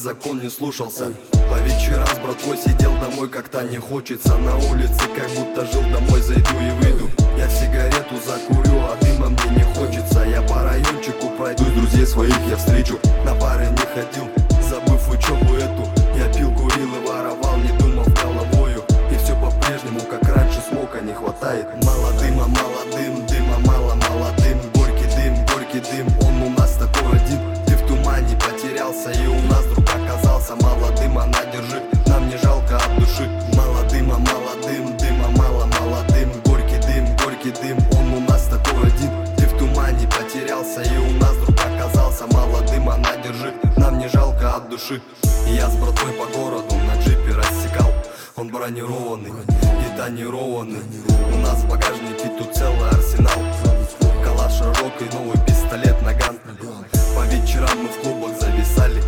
закон не слушался. По вечерам с братвой сидел, домой как-то не хочется. На улице как будто жил, домой зайду и выйду. Я сигарету закурю, а дыма мне не хочется. Я по райончику пройдусь, друзей своих я встречу. На пары не ходил, забыв учебу эту. Я пил, курил и воровал, не думал головою. И все по-прежнему, как раньше, смока не хватает. Мало дыма, дыма мало молодым. Горький дым, он у нас такой один. Ты в тумане потерялся, и у нас друг оказался. Мало дыма, на, держи, нам не жалко от души. Мало дыма мало молодым. Горький дым, он у нас такой один. Ты в тумане потерялся, и у нас друг оказался. Мало дыма, на, держи, нам не жалко от души. Я с братвой по городу на джипе рассекал. Он бронированный и тонированный. У нас в багажнике тут целый арсенал. Калаш широкий, новый пистолет, наган. По вечерам мы в клубах зависали.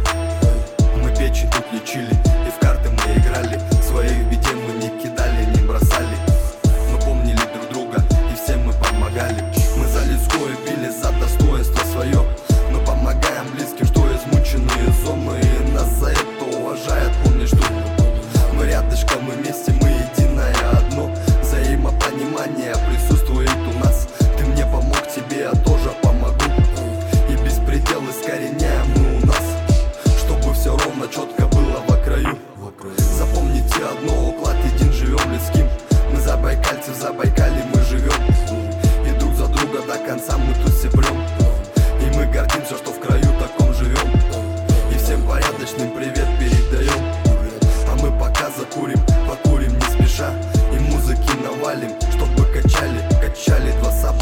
Мы печень тут лечили, и в карты мы играли. Своих в беде мы не кидали, не бросали. Мы помнили друг друга, и всем мы помогали. Мы за людское били, за достоинство свое. Мы помогаем близким, что измученные зоны. И нас за это уважают, помни, что мы рядышком, мы вместе, мы единое одно. Взаимопонимание присутствует у нас. Ты мне помог, тебе я тоже помогу. И беспредел искореняем мы у нас, чтобы все ровно, четко было во краю. Запомните одно, уклад един, живем людским. Мы забайкальцы, в Забайкале мы живем. И друг за друга до конца мы тут все прем. И мы гордимся, что в краю таком живем. И всем порядочным привет передаем. А мы пока закурим, покурим не спеша. И музыки навалим, чтобы качали два сапа.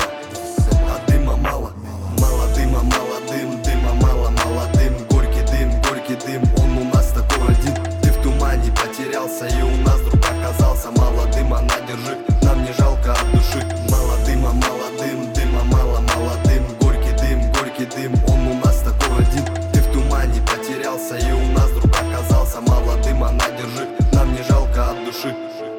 А дыма мало дыма мало молодым. Горький дым, он у нас такой один. Ты в тумане потерялся, и у нас друг оказался. Мало дыма, на, держи, нам не жалко от души. Мало дыма мало молодым. Горький дым, он у нас такой один. Ты в тумане потерялся, и у нас друг оказался. Мало дыма, на, держи, нам не жалко от души.